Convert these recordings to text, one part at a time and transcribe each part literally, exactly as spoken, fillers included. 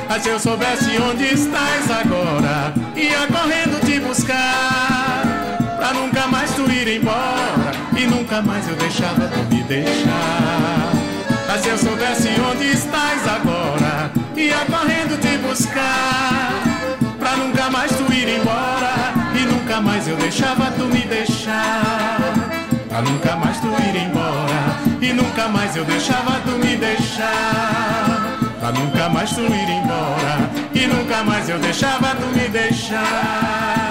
Mas se eu soubesse onde estás agora, ia correndo te buscar, pra nunca mais tu ir embora, e nunca mais eu deixava tu me deixar. Mas se eu soubesse onde estás agora, ia correndo te buscar, pra nunca mais tu ir embora, e nunca mais eu deixava tu me deixar. Pra nunca mais tu ir embora, e nunca mais eu deixava tu me deixar. Pra nunca mais tu ir embora, e nunca mais eu deixava tu me deixar.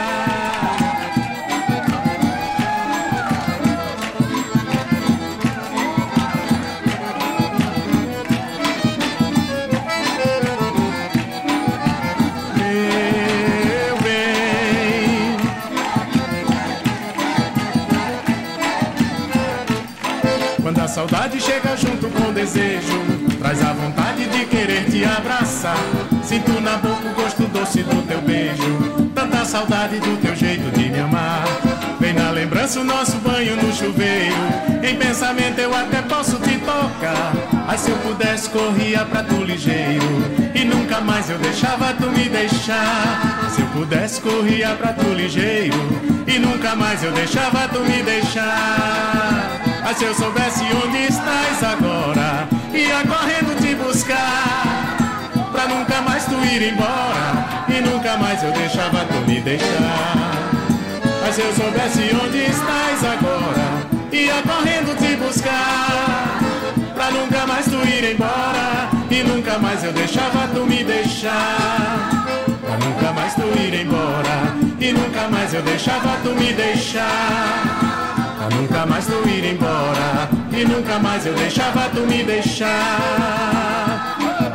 Quando a saudade chega junto com o desejo, traz a vontade de querer te abraçar. Sinto na boca o gosto doce do teu beijo, tanta saudade do teu jeito de me amar. Vem na lembrança o nosso banho no chuveiro, em pensamento eu até posso te tocar. Mas se eu pudesse corria pra tu ligeiro, e nunca mais eu deixava tu me deixar. Se eu pudesse corria pra tu ligeiro, e nunca mais eu deixava tu me deixar. Mas se eu soubesse onde estás agora, ia correndo te buscar, pra nunca mais tu ir embora, e nunca mais eu deixava tu me deixar. Mas se eu soubesse onde estás agora, ia correndo te buscar, pra nunca mais tu ir embora, e nunca mais eu deixava tu me deixar. Pra nunca mais tu ir embora, e nunca mais eu deixava tu me deixar. Pra nunca mais tu ir embora, e nunca mais eu deixava tu me deixar.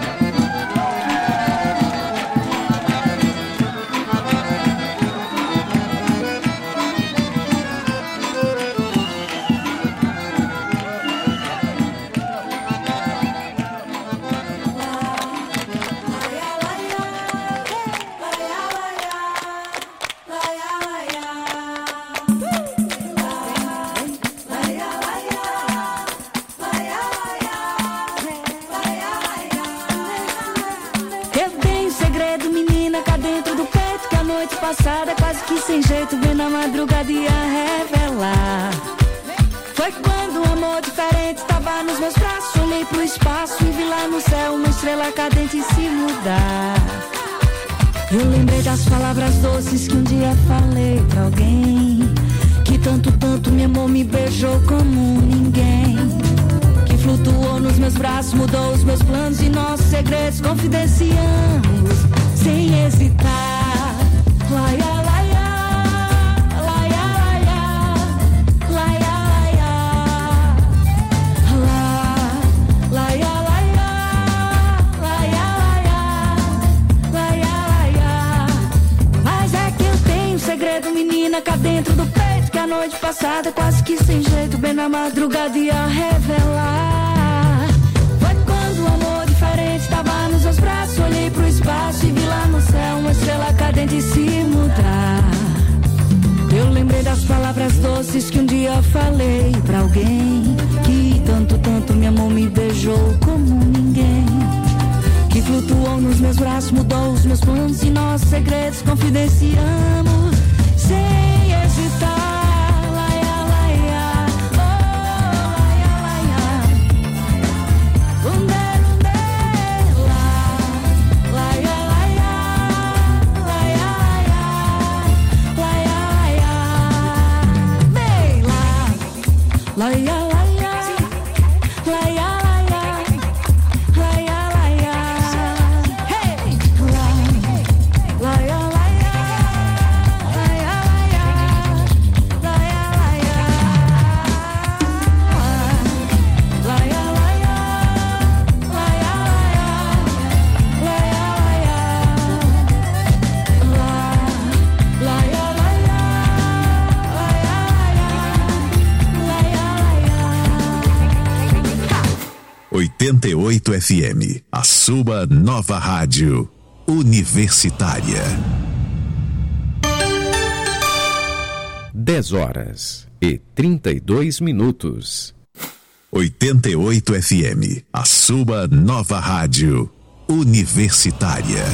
Passada, quase que sem jeito, bem na madrugada ia revelar. Foi quando um amor diferente estava nos meus braços. Olhei pro espaço e vi lá no céu uma estrela cadente se mudar. Eu lembrei das palavras doces que um dia falei pra alguém, que tanto, tanto me amou, me beijou como ninguém, que flutuou nos meus braços, mudou os meus planos e nossos segredos confidenciamos sem hesitar. Laia, laia, laia, laia, laia, laia, laia, laia, laia, laia. Mas é que eu tenho um segredo, menina, cá dentro do peito, que a noite passada, quase que sem jeito, bem na madrugada ia revelar. Foi quando um amor diferente estava nos meus braços. Olhei pro espaço e vi lá no céu uma estrela cadente se mudar. Eu lembrei das palavras doces que um dia falei pra alguém, que tanto, tanto me amou, me beijou como ninguém, que flutuou nos meus braços, mudou os meus planos e nossos segredos confidenciamos sem hesitar. Laia, laia, laia, laia, laia, laia, hey, laia, laia, laia, laia, laia, laia, laia, laia, oitenta e oito F M, a sua nova rádio universitária. dez horas e trinta e dois minutos. oitenta e oito F M, a sua nova rádio Universitária.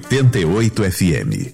oitenta e oito F M.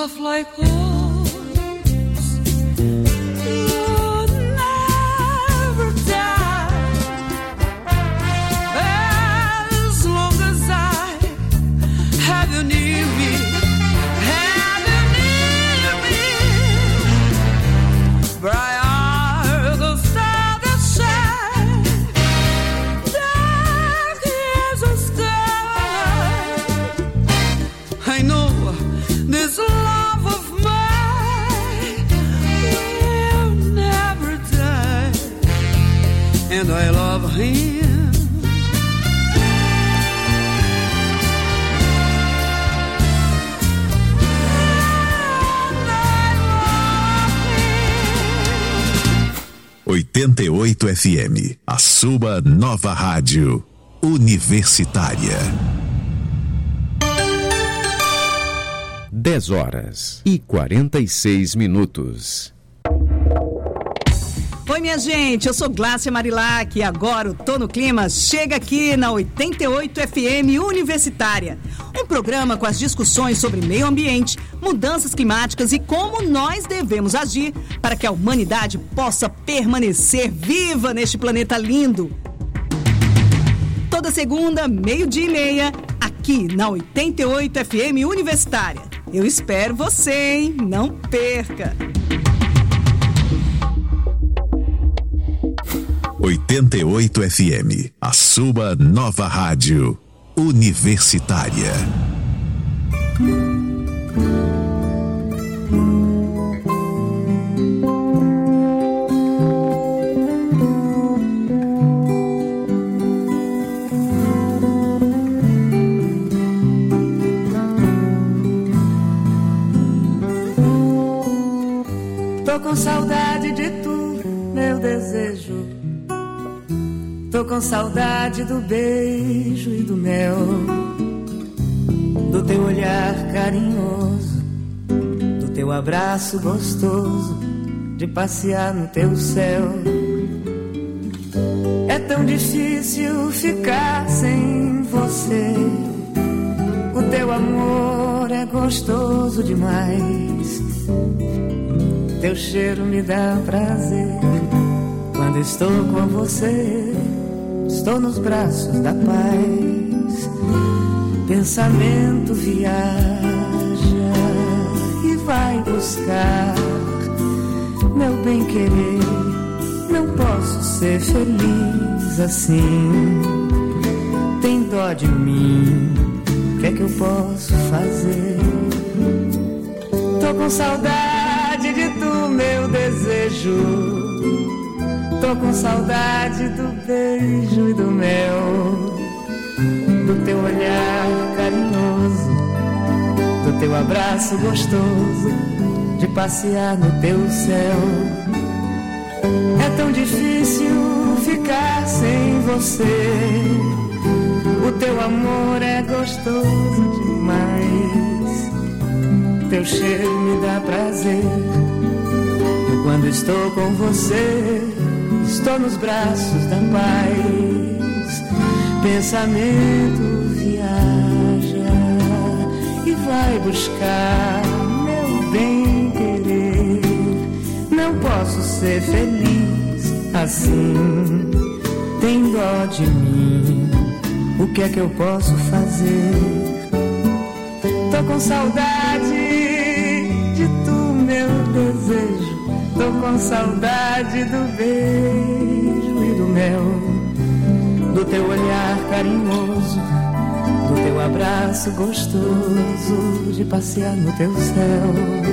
love like ours will never die. As long as I have you near me, have you near me, bright are the stars that shine, dark is the sky. I know this love of mine will never die, and I love him. oitenta e oito F M, a sua nova rádio universitária. dez horas e quarenta e seis minutos. Oi, minha gente, eu sou Glácia Marilac e agora o Tô no Clima chega aqui na oitenta e oito F M Universitária. Um programa com as discussões sobre meio ambiente, mudanças climáticas e como nós devemos agir para que a humanidade possa permanecer viva neste planeta lindo. Toda segunda, meio-dia e meia, aqui na oitenta e oito F M Universitária. Eu espero você, hein? Não perca! oitenta e oito F M, a sua nova rádio universitária. Tô com saudade de tu, meu desejo. Tô com saudade do beijo e do mel, do teu olhar carinhoso, do teu abraço gostoso, de passear no teu céu. É tão difícil ficar sem você, o teu amor é gostoso demais, teu cheiro me dá prazer. Quando estou com você, estou nos braços da paz. Pensamento viaja e vai buscar meu bem-querer. Não posso ser feliz assim. Tem dó de mim, o que é que eu posso fazer? Tô com saudade de tu, meu desejo. Tô com saudade do beijo e do mel, do teu olhar carinhoso, do teu abraço gostoso, de passear no teu céu. É tão difícil ficar sem você, o teu amor é gostoso demais, teu cheiro me dá prazer. E quando estou com você, estou nos braços da paz. Pensamento viaja e vai buscar meu bem-querer. Não posso ser feliz assim. Tem dó de mim, o que é que eu posso fazer? Tô com saudade de tu, meu desejo. Tô com saudade do beijo e do mel, do teu olhar carinhoso, do teu abraço gostoso, de passear no teu céu.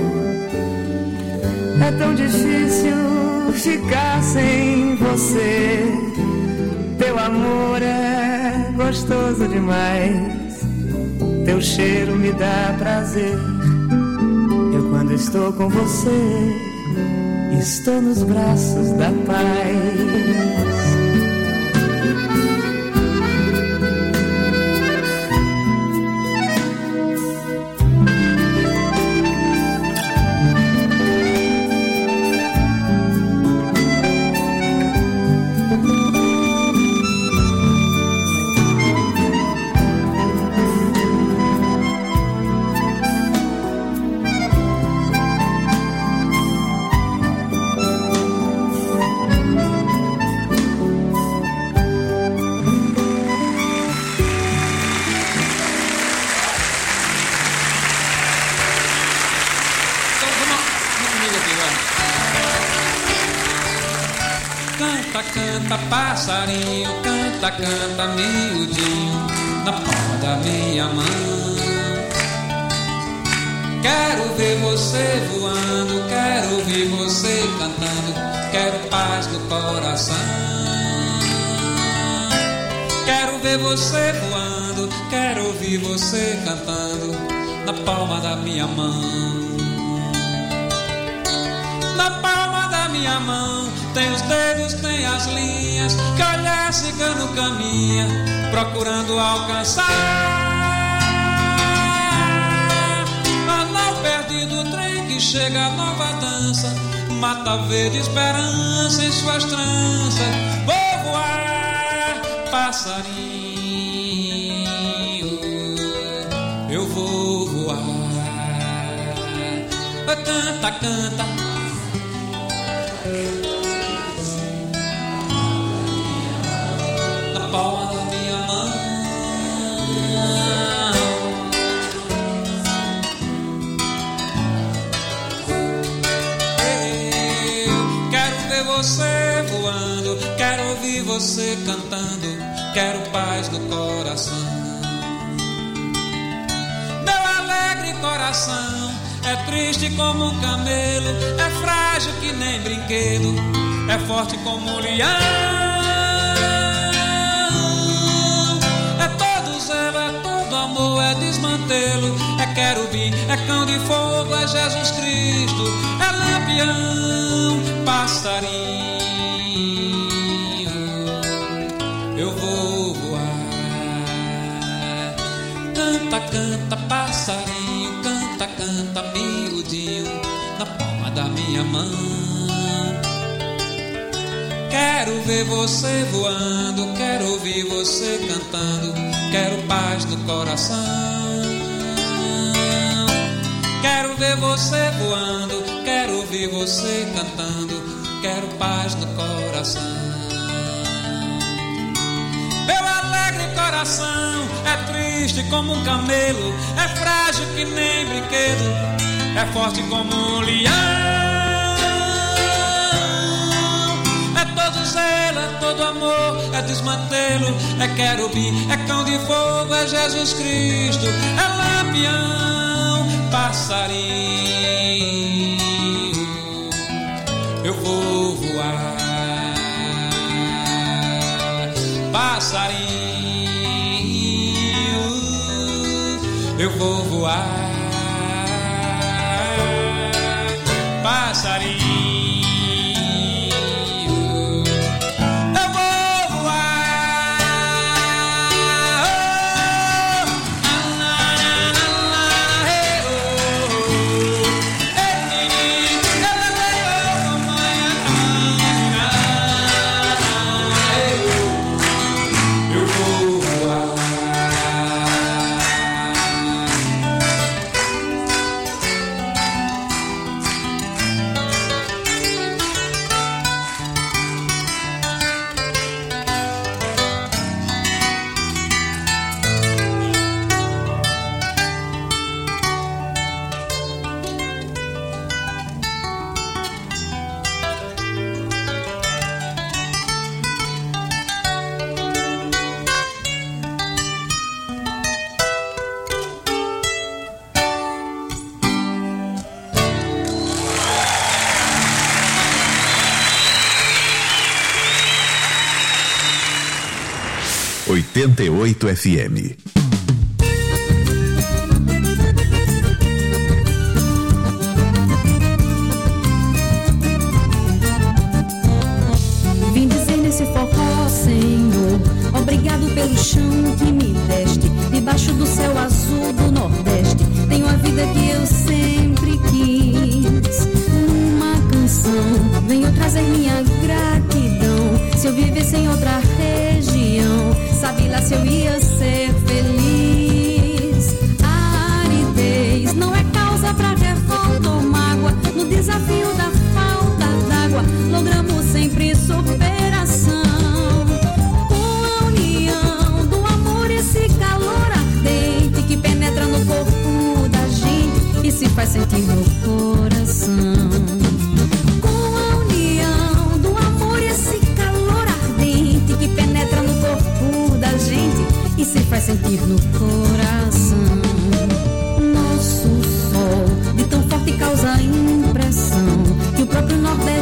É tão difícil ficar sem você, teu amor é gostoso demais, teu cheiro me dá prazer. Eu quando estou com você, estou nos braços da paz. Canta, canta, passarinho, canta, canta, miudinho, na palma da minha mão. Quero ver você voando, quero ouvir você cantando, quero paz no coração. Quero ver você voando, quero ouvir você cantando, na palma da minha mão. Na palma da minha mão tem os dedos, tem as linhas que olhar cigano caminha procurando alcançar. Anel perdido, trem que chega a nova dança, mata verde esperança em suas tranças. Vou voar, passarinho, eu vou voar. Canta, canta, na palma da minha mão. Eu quero ver você voando, quero ouvir você cantando, quero paz no coração. Meu alegre coração é triste como um camelo, é frágil que nem brinquedo, é forte como um leão. É todo zelo, é todo amor, é desmantelo, é querubim, é cão de fogo, é Jesus Cristo, é lampião, passarinho, eu vou voar. Canta, canta, passarinho, canta, canta, miudinho, na palma da minha mão. Quero ver você voando, quero ouvir você cantando, quero paz no coração. Quero ver você voando, quero ouvir você cantando, quero paz no coração. Meu alegre coração é triste como um camelo, é frágil que nem brinquedo, é forte como um leão. É todo zelo, é todo amor, é desmantelo, é querubim, é cão de fogo, é Jesus Cristo, é lampião, passarinho, eu vou voar. Passarinho, eu vou voar. Passarinho, eu vou voar. Oh, eu vou voar. oitenta e oito F M. Vim dizer nesse forró, Senhor, obrigado pelo chão que me deste, debaixo do céu azul do Nordeste. Tenho a vida que eu sempre quis. Numa canção venho trazer minha gratidão. Se eu vivesse em outra região, sabe lá se eu ia ser feliz. A aridez não é causa pra revolta ou mágoa. No desafio da falta d'água, logramos sempre superação. Com a união do amor, esse calor ardente que penetra no corpo da gente e se faz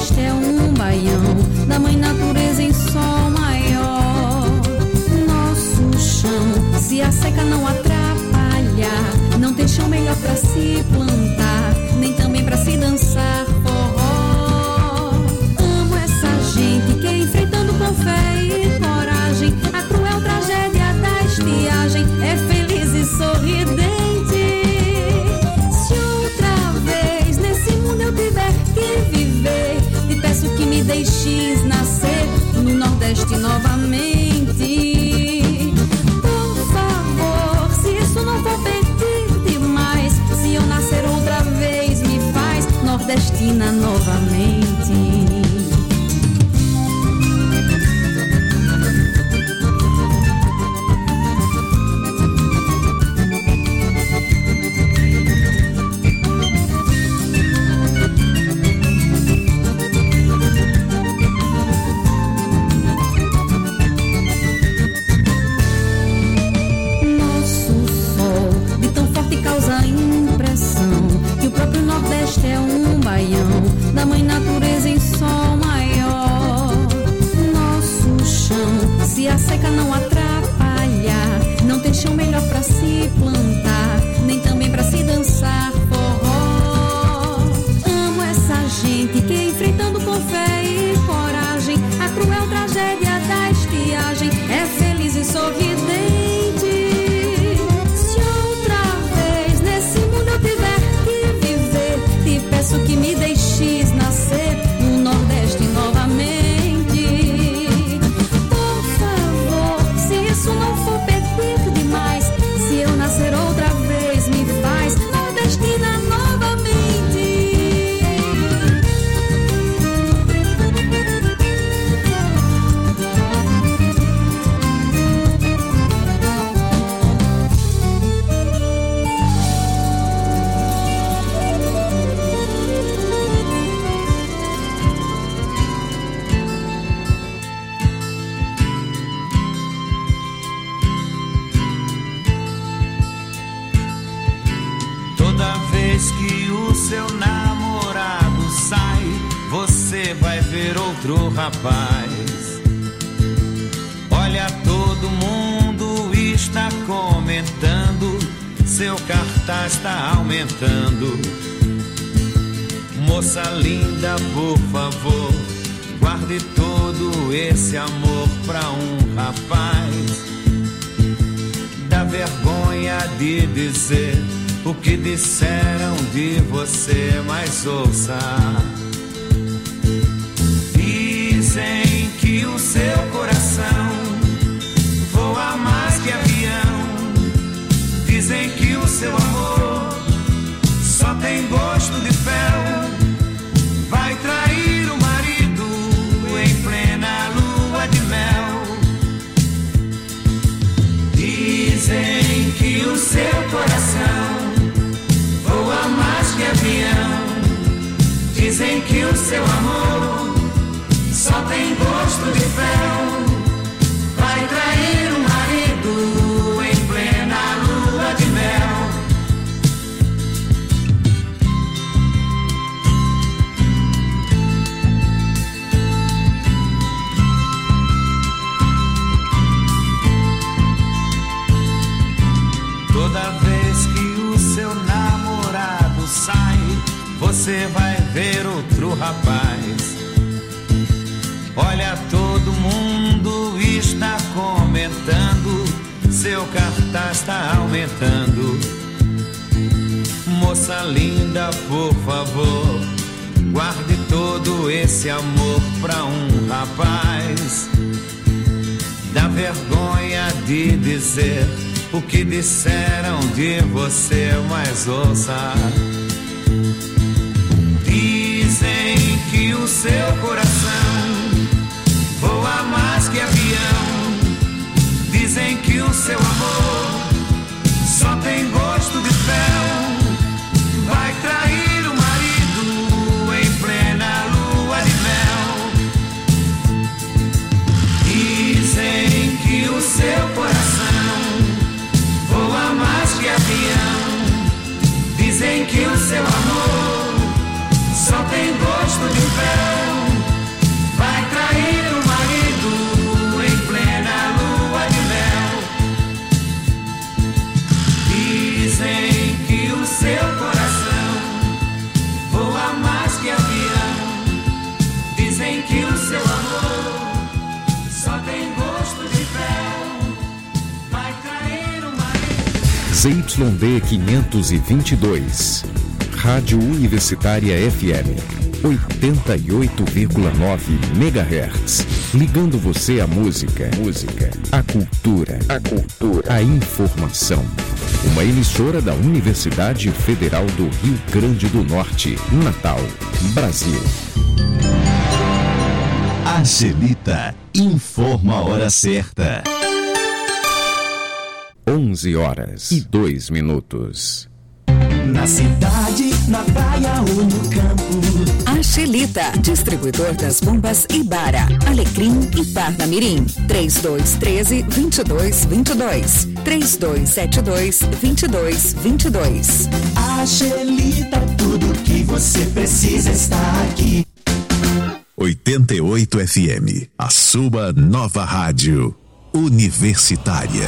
Nordeste é um baião da mãe natureza em sol maior. Nosso chão, se a seca não atrapalhar, não tem chão melhor pra se plantar, nem também pra se dançar forró. Amo essa gente que enfrentando com fé e coragem a cruel tragédia da estiagem é feliz e sorridente. Se outra vez nesse mundo eu tiver que viver, te peço que me deixes nascer no Nordeste novamente. Por favor, se isso não for pedir demais, se eu nascer outra vez me faz nordestina novamente. Nordeste é um baião da mãe natureza em sol maior. Nosso chão, se a seca não atrapalhar, não tem chão melhor pra se plantar, nem também pra se dançar forró. Amo essa gente que enfrentando com fé e coragem a cruel tragédia da estiagem é feliz e sorridente. Peço que me deixes nascer no Nordeste novamente. Por favor, se isso não for pedir demais, se eu nascer outra vez me faz nordestina novamente. Seu namorado sai, você vai ver outro rapaz. Olha, todo mundo está comentando, seu cartaz está aumentando. Moça linda, por favor, guarde todo esse amor pra um rapaz. Dá vergonha de dizer o que disseram de você, mas ouça. Dizem que o seu coração voa mais que avião. Dizem que o seu amor só tem gosto de fel. Vai trair o marido em plena lua de mel. Dizem que o seu coração voa mais que avião. Dizem que o seu amor só tem gosto de fel. Vai trair o marido em plena lua de mel. Toda vez que o seu namorado sai, você vai ver outro rapaz. Olha, todo mundo está comentando, seu cartaz está aumentando. Moça linda, por favor, guarde todo esse amor pra um rapaz. Dá vergonha de dizer o que disseram de você, mas ouça. Dizem que o seu coração voa mais que avião. Dizem que o seu amor só tem gosto de fel. Vai trair o marido em plena lua de mel. Dizem que o seu coração voa mais que avião. Dizem que o seu amor só tem gosto de fel. Z Y D quinhentos e vinte e dois. Rádio Universitária F M oitenta e oito vírgula nove megahertz. Ligando você à música, música, à cultura, a cultura, a informação. Uma emissora da Universidade Federal do Rio Grande do Norte, Natal, Brasil. Angelita informa a hora certa. onze horas e dois minutos. Na cidade, na praia ou no campo. Angelita, distribuidor das bombas Ibara, Alecrim e Parnamirim. três dois um três, dois dois dois dois. três dois sete dois, dois dois dois dois. Angelita, tudo que você precisa está aqui. oitenta e oito F M, a sua nova rádio universitária.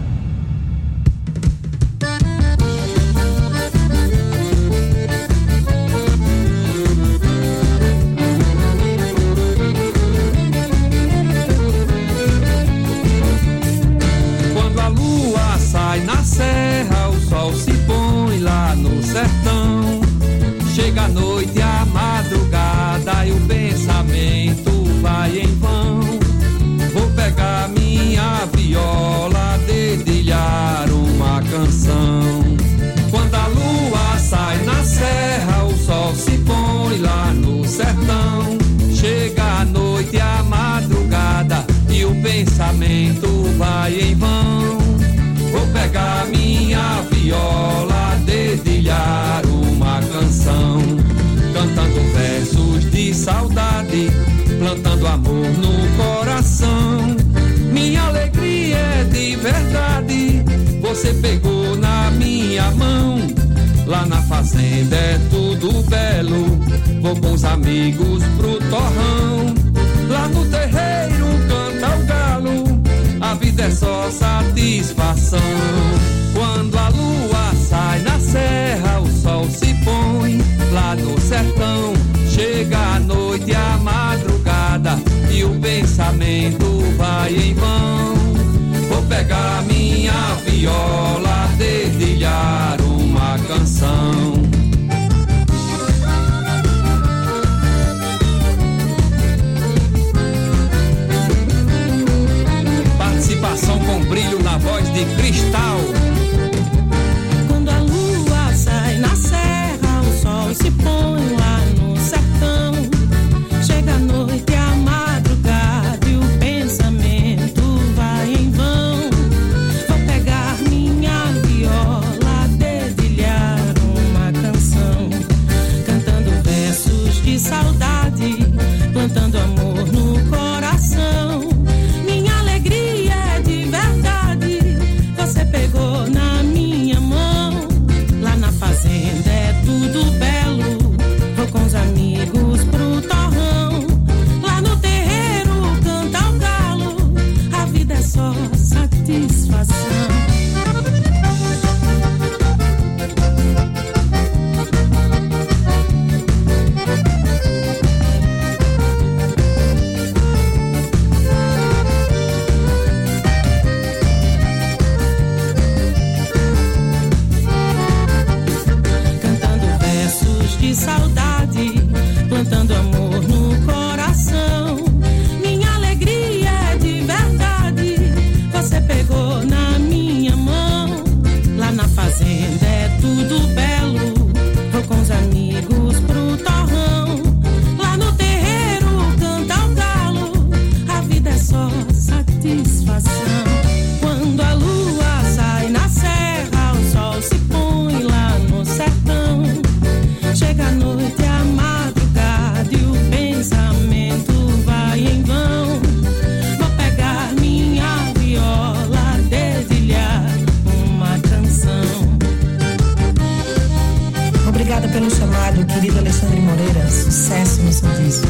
Na serra o sol se põe lá no sertão. Chega a noite, a madrugada e o pensamento vai em vão. Vou pegar minha viola, dedilhar uma canção. Quando a lua sai na serra, o sol se põe lá no sertão. Chega a noite, a madrugada e o pensamento vai em vão. Vou pegar minha viola, dedilhar uma canção, cantando versos de saudade, plantando amor no coração. Minha alegria é de verdade, você pegou na minha mão. Lá na fazenda é tudo belo, vou com os amigos pro torrão. Lá no terreiro canta o galo, a vida é só satisfação. Quando a lua sai na serra, o sol se põe lá no sertão. Chega a noite, a madrugada e o pensamento vai em vão. Vou pegar minha viola, dedilhar uma canção. Participação com brilho na voz de Cristal. Quando a lua sai na serra, o sol se põe lá no sertão. Chega a noite, a madrugada e o pensamento vai em vão. Vou pegar minha viola, dedilhar uma canção, cantando versos de saudade, plantando amor no coração. Você pegou na minha mão. Lá na fazenda é tudo belo, vou com os amigos pro torrão. Lá no terreiro canta o galo, a vida é só satisfação. Saudade, plantando amor no coração. Minha alegria é de verdade, você pegou na minha mão. Lá na fazenda é tudo belo, vou com os amigos pro torrão. Lá no terreiro canta o galo, a vida é só satisfação. Quando a lua sai na serra, o sol se põe lá no sertão. Chega a noite, a madrugada e o pensamento vai em vão. Vou pegar minha viola, dedilhar uma canção. Obrigada pelo chamado, querido Alexandre Moreira. Sucesso no seu disco.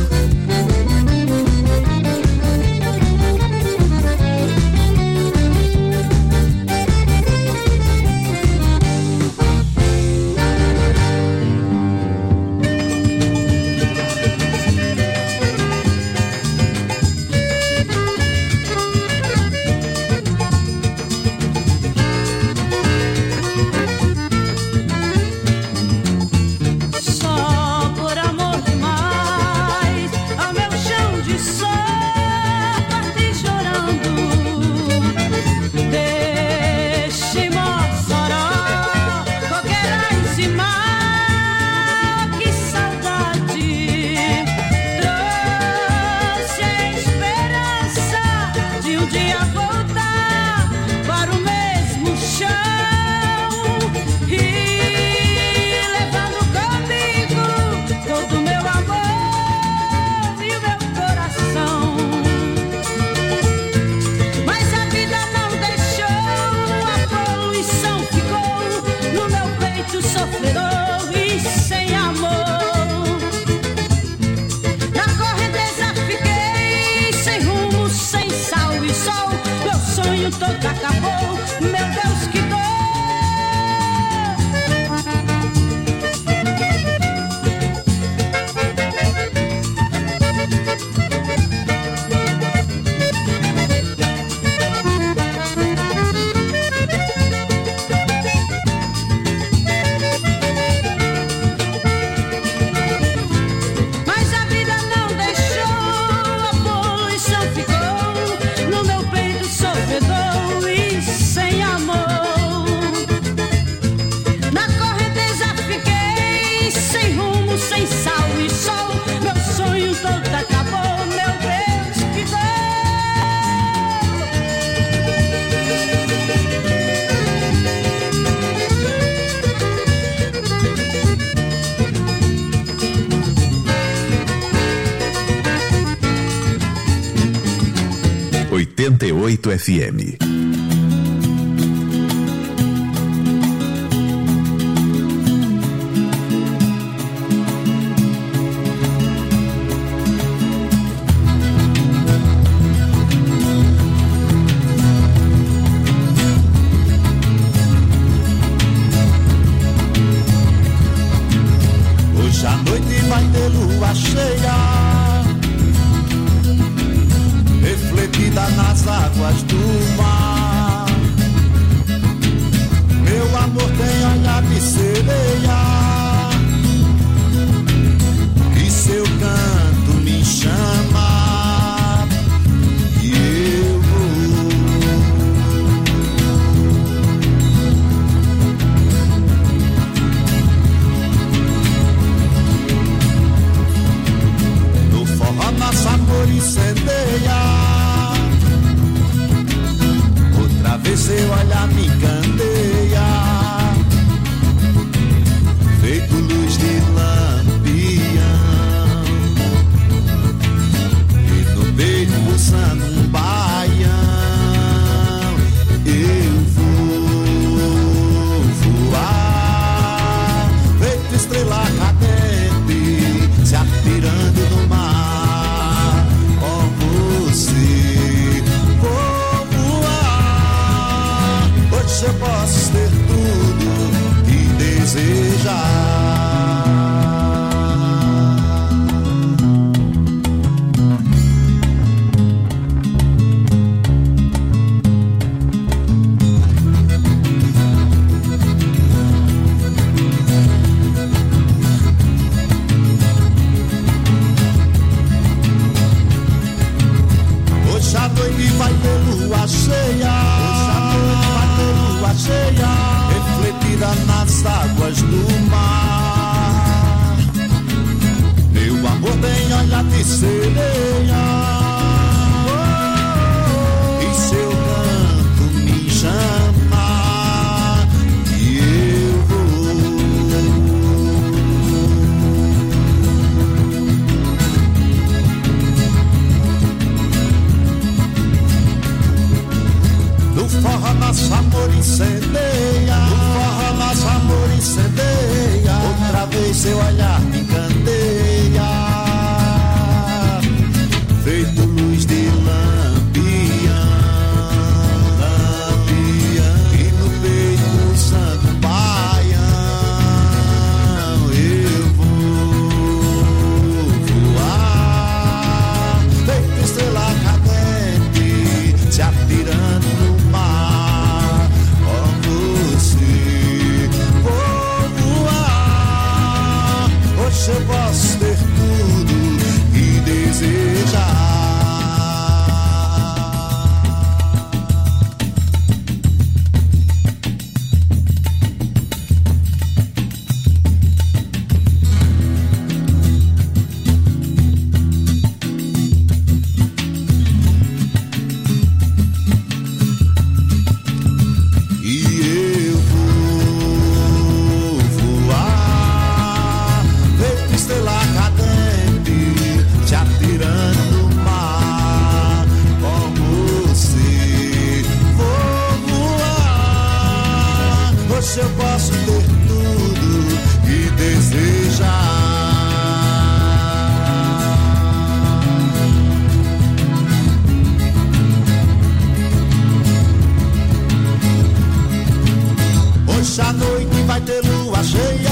oitenta e oito F M. Hoje à noite vai ter lua cheia, refletida nas águas do mar. Meu amor tem olhar de sereia, e seu canto me chama, e eu vou. No forró nosso amor incendeia, outra vez seu olhar me encandeia, feito luz de lampião, e no peito pulsando um baião. Eu vou voar, feito estrela cadente, se atirando no mar. Ó você, vou voar. Hoje eu posso ter tudo que desejar. Hoje à noite vai ter lua cheia, hoje à noite vai ter lua cheia, refletida nas águas do mar. Meu amor tem olhar de sereia, e seu canto me chama, e eu vou. No forró nosso amor incendeia, no forró nosso amor incendeia, outra vez seu olhar me encandeia, feito luz de lampião, lampião, e no peito pulsando um baião. Eu vou voar, feito estrela cadente, se atirando no mar. Ó você, vou voar. Hoje eu posso ter tudo que desejar. E eu vou voar, feito estrela cadente, se atirando no mar. Com você vou voar. Hoje eu posso ter tudo que desejar. Hoje à noite vai ter lua cheia.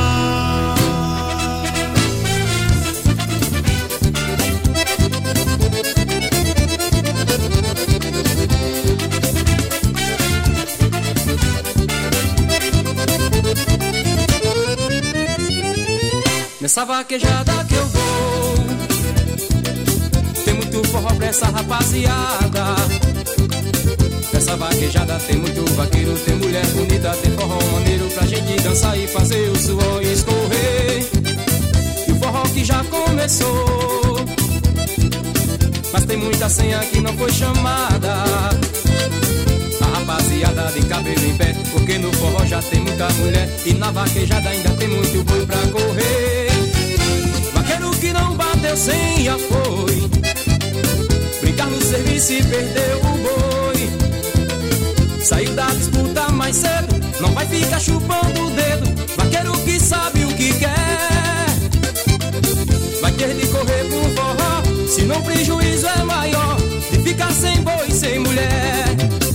Nessa vaquejada que eu vou, tem muito forró pra essa rapaziada. Nessa vaquejada tem muito vaqueiro, tem mulher bonita, tem forró maneiro pra gente dançar e fazer o suor escorrer. E o forró que já começou, mas tem muita senha que não foi chamada. A rapaziada de cabelo em pé, porque no forró já tem muita mulher, e na vaquejada ainda tem muito boi pra correr. Vaqueiro que não bateu senha foi brincar no serviço e perdeu o boi. Saiu da disputa mais cedo, não vai ficar chupando o dedo. Vaqueiro que sabe o que quer vai ter de correr pro forró, senão o prejuízo é maior de ficar sem boi, sem mulher.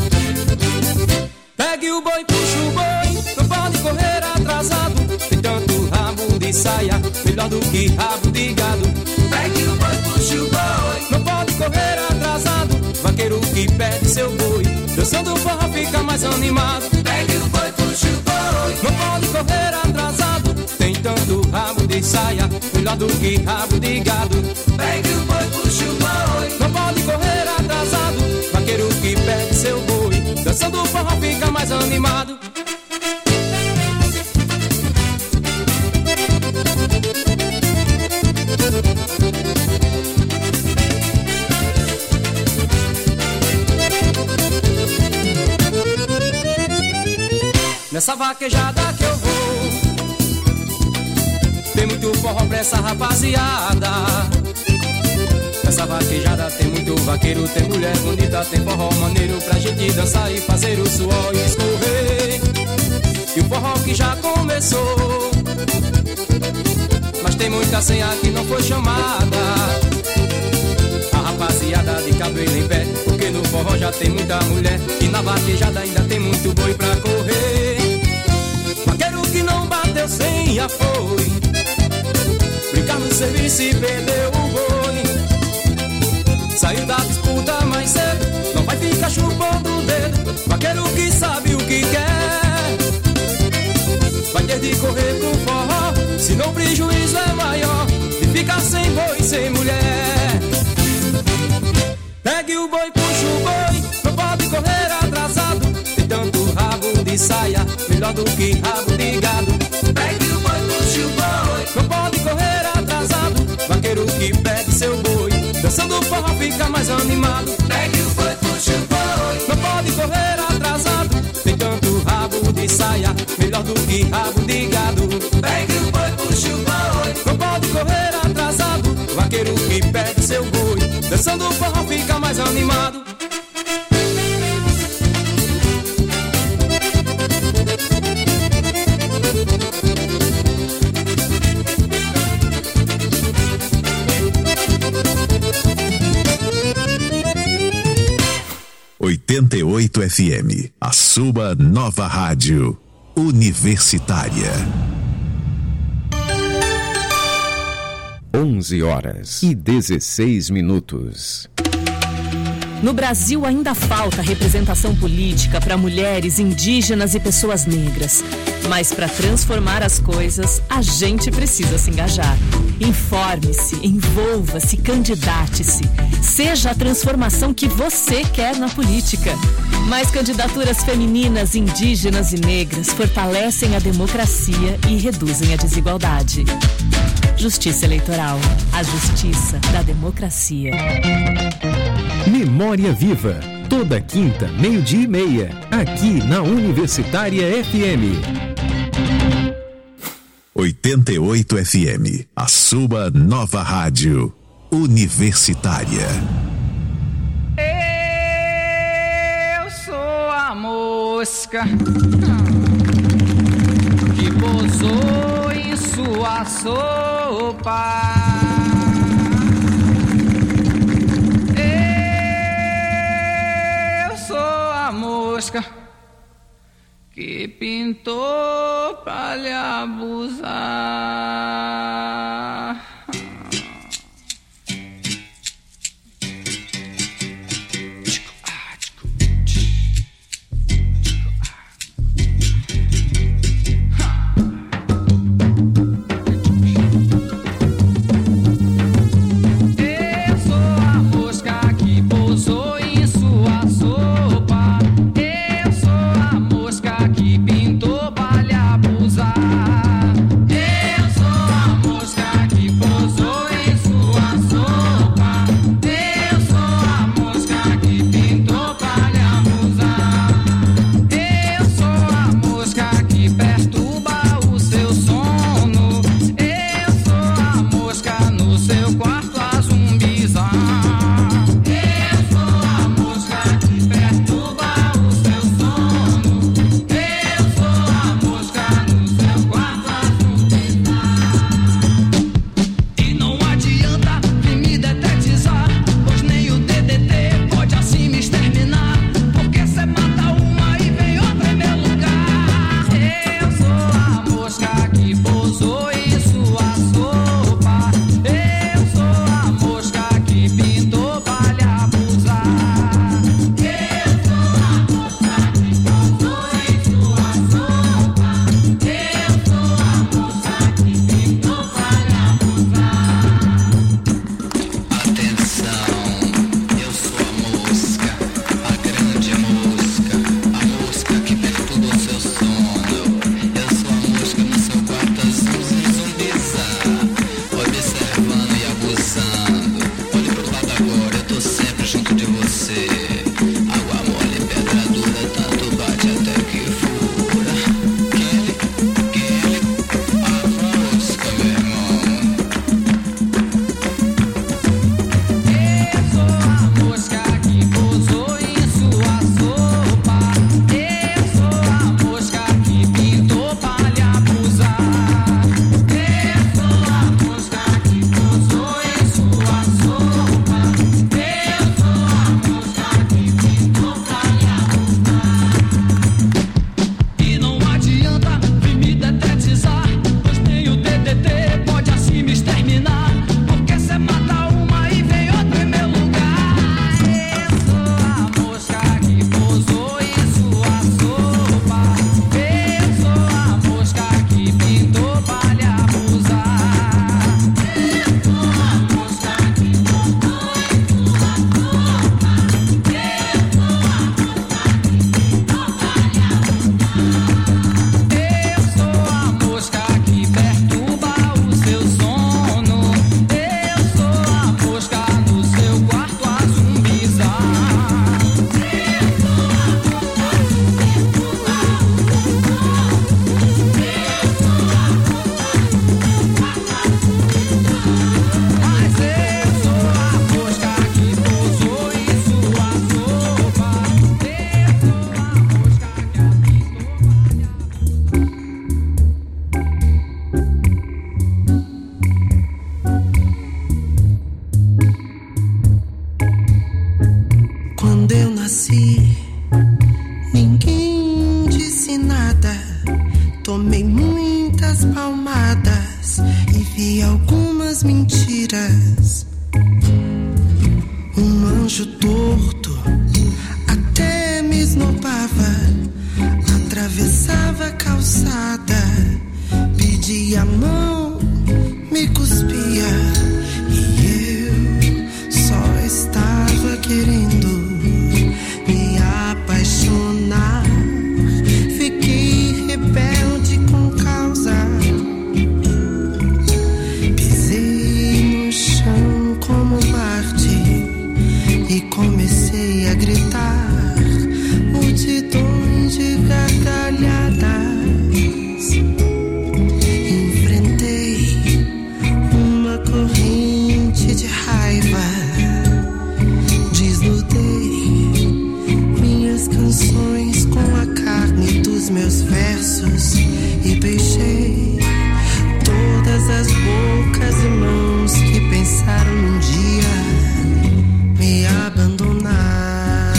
Pegue o boi, puxa o boi, não pode correr atrasado. Tem tanto rabo de saia, melhor do que rabo de gado. Pegue o boi, puxa o boi, não pode correr atrasado. Vaqueiro que perde seu boi, dançando o forró fica mais animado. Pegue o boi, puxa o boi, não pode correr atrasado. Tem tanto rabo de saia, melhor do que rabo de gado. Pegue o boi, puxa o boi, não pode correr atrasado. Vaqueiro que perde seu boi, dançando o forró fica mais animado. Nessa vaquejada que eu vou, tem muito forró pra essa rapaziada. Nessa vaquejada tem muito vaqueiro, tem mulher bonita, tem forró maneiro pra gente dançar e fazer o suor escorrer. E o forró que já começou, mas tem muita senha que não foi chamada. A rapaziada de cabelo em pé, porque no forró já tem muita mulher, e na vaquejada ainda tem muito boi pra correr. Vaqueiro que não bateu sem apoio, brincar no serviço e perdeu o boi. Saiu da disputa mais cedo, não vai ficar chupando o dedo. Vaqueiro que sabe o que quer vai ter de correr pro forró, senão o prejuízo é maior de ficar sem boi, sem mulher. Pegue o boi, puxa o boi, não pode correr atrasado. Tem tanto rabo de saia, melhor do que rabo de gado. Pegue o boi, puxa o boi, não pode correr atrasado. Vaqueiro que perde seu boi, dançando o forró fica mais animado. Pegue o boi, puxa o boi, não pode correr atrasado. Tem tanto rabo de saia, melhor do que rabo de gado. Pegue o boi, puxa o boi, não pode correr atrasado. Vaqueiro que perde seu boi, dançando o forró fica mais animado. oitenta e oito F M, a sua nova rádio universitária. onze horas e dezesseis minutos. No Brasil ainda falta representação política para mulheres, indígenas e pessoas negras. Mas para transformar as coisas, a gente precisa se engajar. Informe-se, envolva-se, candidate-se. Seja a transformação que você quer na política. Mais candidaturas femininas, indígenas e negras fortalecem a democracia e reduzem a desigualdade. Justiça Eleitoral, a justiça da democracia. Memória Viva, toda quinta, meio-dia e meia, aqui na Universitária F M. oitenta e oito F M, a sua nova rádio universitária. Eu sou a mosca que pousou em sua sopa. Eu sou a mosca que pintou pra lhe abusar. Eu sou a mosca algumas mentiras. Um anjo torto até me esnobava, atravessava a calçada, pedia a mão, me cuspia, e eu só estava querendo me apaixonar. Fiquei rebelde com causa, pisei no chão como Marte e comecei a gritar, multidões de gargalhadas. Enfrentei uma corrente de raiva, desnudei minhas canções com a carne dos meus versos e beijei todas as bocas e mãos que pensaram um dia me abandonar.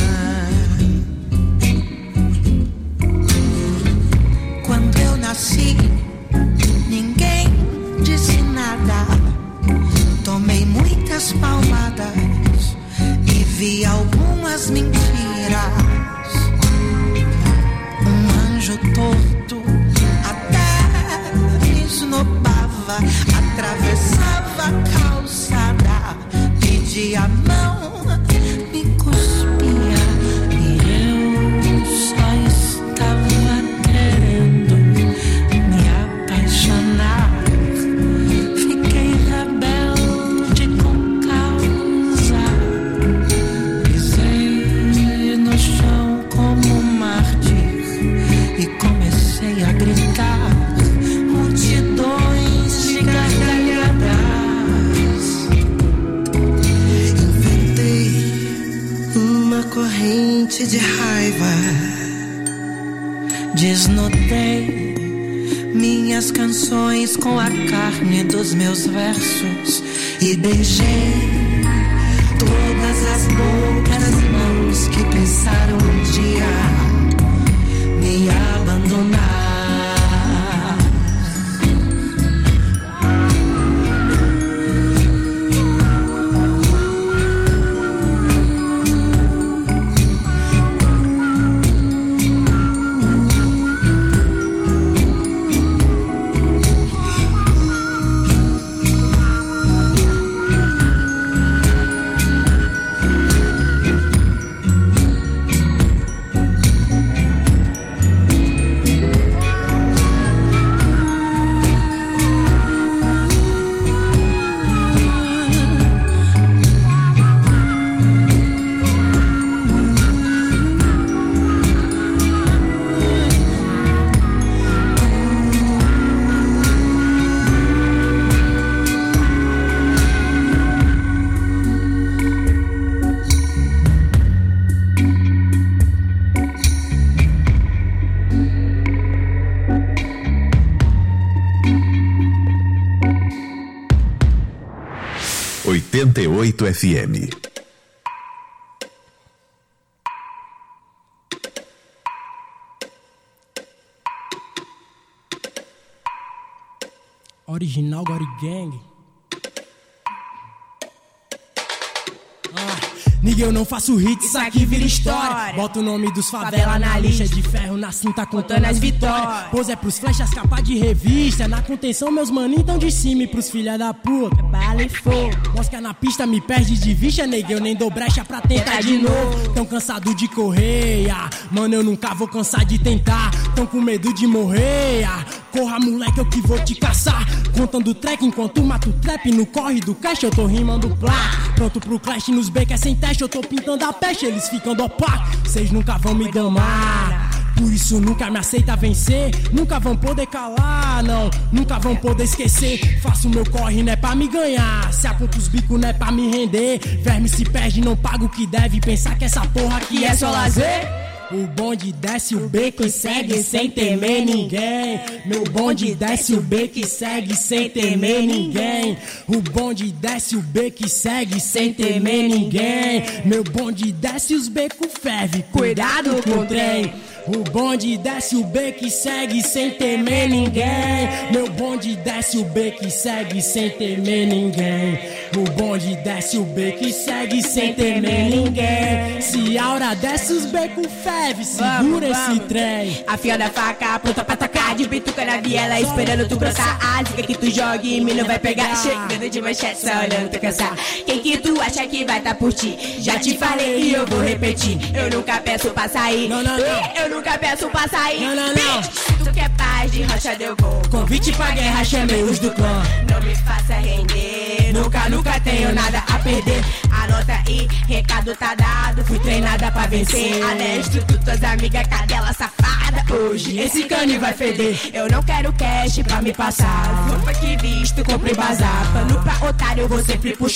Quando eu nasci, ninguém disse nada. Tomei muitas palmadas e vi algumas mentiras. Um anjo torto até me esnobava, atravessava a calçada, pedia a mão, me cuspia, e eu só estava querendo me apaixonar. Fiquei rebelde com causa, pisei no chão como mártir e comecei a gritar, multidões de gargalhadas. Inventei uma corrente de raiva, desnudei minhas canções com a carne dos meus versos e beijei todas as bocas e mãos que pensaram um dia me abandonar. oitenta e oito F M. Original Gory Gang. Nigga, eu não faço hits, isso aqui vira história. Bota o nome dos favela na lixa, de ferro na cinta contando as vitórias. Pose é pros flechas, capa de revista. Na contenção meus maninhos tão de cima e pros filha da puta bala e fogo. Mosca na pista me perde de vista, nigga, eu nem dou brecha pra tentar de novo. Tão cansado de correr, ah, mano, eu nunca vou cansar de tentar. Tão com medo de morrer, ah, corra moleque, eu que vou te caçar. Contando track enquanto mato trap. No corre do cash eu tô rimando plá. Pronto pro clash nos beca sem teste. Eu tô pintando a peste, eles ficam do pá. Cês nunca vão me domar, por isso nunca me aceita vencer. Nunca vão poder calar, não, nunca vão poder esquecer. Faço meu corre, não é pra me ganhar. Se aponta os bicos, não é pra me render. Verme se perde, não paga o que deve. Pensar que essa porra aqui é só lazer. O bonde desce o beco e segue sem temer ninguém. Meu bonde desce o beco e segue sem temer ninguém. O bonde desce o beco e segue sem temer ninguém. Meu bonde desce os becos ferve, cuidado com o trem. O bonde desce o beco e segue sem temer ninguém. Meu bonde desce o beco e segue sem temer ninguém. O bonde desce o beco e segue sem temer ninguém. Se a hora desce os becos ferve, segura vamos, esse vamos. Trem. Afiando a faca, pronta pra tacar, de bituca na viela, esperando tu brossar. A zica que tu joga e me não vai pegar. Chegando de manchete, só olhando tu cansar. Quem que tu acha que vai tá por ti? Já te falei e eu vou repetir. Eu nunca peço pra sair. Não, não, não. Eu nunca peço pra sair. Não, não, não. Tu quer paz de rocha, eu vou. Convite pra guerra, chamei os do clã. Não me faça render. Nunca, nunca tenho nada a perder. Anota aí, recado tá dado. Fui treinada pra vencer. Alestro, tu, tuas amigas, cadela safada. Hoje esse cane vai feder. Eu não quero cash pra me passar. Roupa que visto, comprei bazar. Pano pra otário, eu vou sempre puxar.